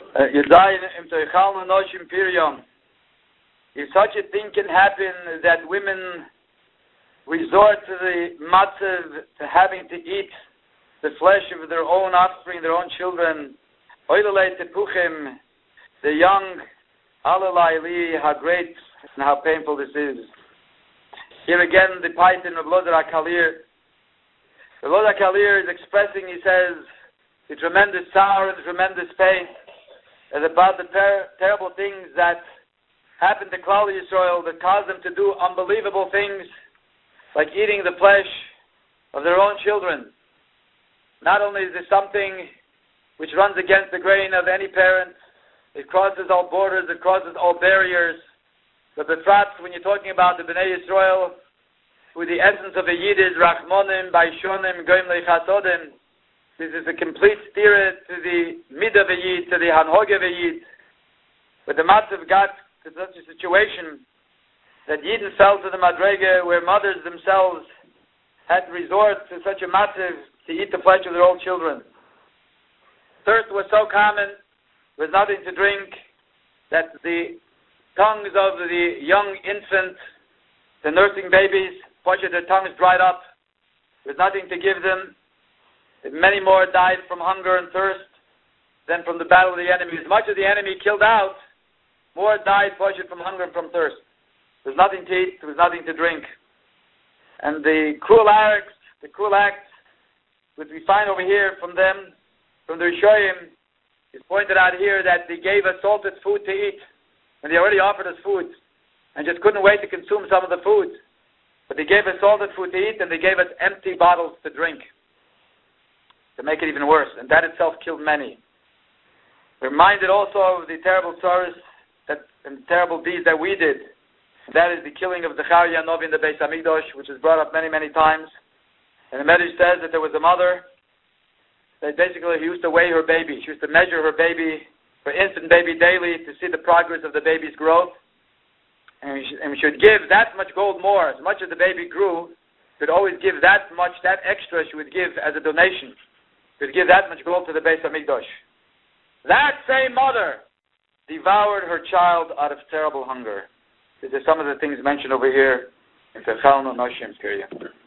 Yedayin im Teichal Noshim Pirion. If such a thing can happen that women resort to the matzav to having to eat the flesh of their own offspring, their own children, oilelei tepuchim, the young, alalai li, how great and how painful this is. Here again, the Python of Lodar HaKalir. The Lodar HaKalir is expressing, he says, the tremendous sorrow and the tremendous pain as about the terrible things that happened to Klal Yisrael that caused them to do unbelievable things, like eating the flesh of their own children. Not only is this something which runs against the grain of any parent, it crosses all borders, it crosses all barriers, but perhaps when you're talking about the Bnei Yisrael, who the essence of a Yid is Rachmonim, Baishonim, Goim Leichasodim, this is a complete stira to the mid of a Yid, to the Hanhog of a Yid. But the Matzav got to such a situation that Yidden fell to the Madrega where mothers themselves had to resort to such a Matzav to eat the flesh of their own children. Thirst was so common, there was nothing to drink, that the tongues of the young infant, the nursing babies, their tongues dried up. There was nothing to give them. Many more died from hunger and thirst than from the battle of the enemy. As much as the enemy killed out, more died from hunger and from thirst. There was nothing to eat, there was nothing to drink. And the cruel acts which we find over here from them, from the Rishoyim, is pointed out here that they gave us salted food to eat, and they already offered us food, and just couldn't wait to consume some of the food. But they gave us salted food to eat, and they gave us empty bottles to drink, to make it even worse, and that itself killed many. We're reminded also of the terrible sorrows and terrible deeds that we did. And that is the killing of Zechariah Novi in the Beis Hamikdash, which is brought up many, many times. And the Medrash says that there was a mother that basically used to weigh her baby. She used to measure her baby, her infant baby daily to see the progress of the baby's growth. And we should give that much gold more. As much as the baby grew, she would always give that much, that extra she would give as a donation. She would give that much gold to the Beis Hamikdash. That same mother devoured her child out of terrible hunger. These are some of the things mentioned over here in Techal Noshim period.